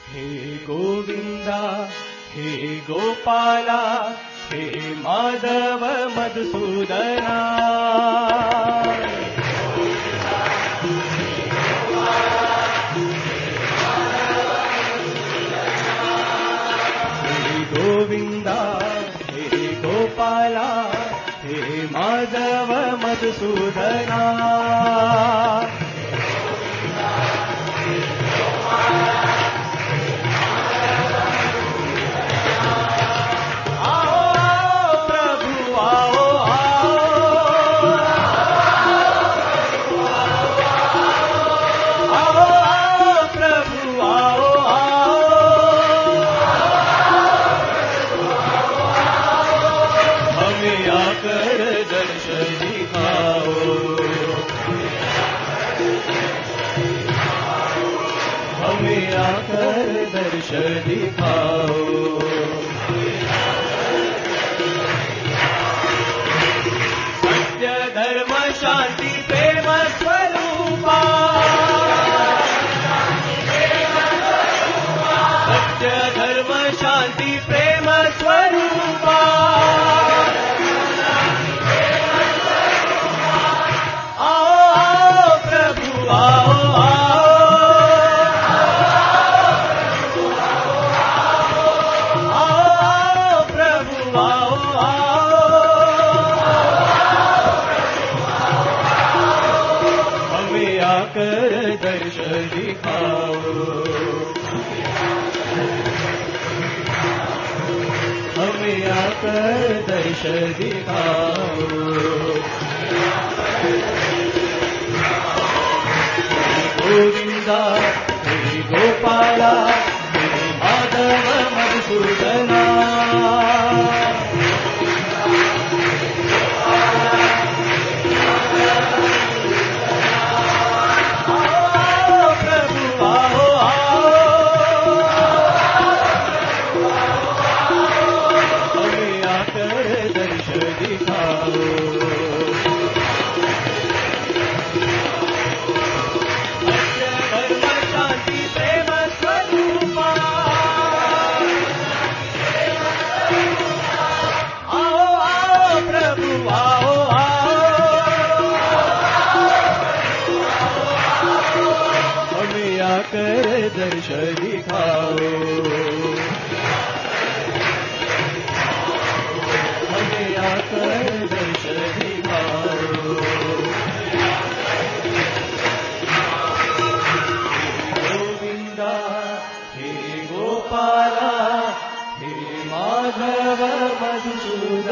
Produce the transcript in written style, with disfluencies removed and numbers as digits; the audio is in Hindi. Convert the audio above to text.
हे गोविंदा हे गोपाला हे माधव मधुसूदना गोविंदा हे गोपाला हे माधव मधुसूदना दर्श दिखाओ सत्य धर्म शांति प्रेम स्वरूपा सत्य धर्म शांति प्रेम स्वरूपा आओ प्रभु आओ दर्श दिखाओ हमें आकर दर्श दिखाओ गोविंदा हे गोपाला हे माधव मधुसूदना कर दर्श दिखाओ हमें आकर दर्श दिखाओ गोविंदा हे गोपाला हे माधव मधुसूदना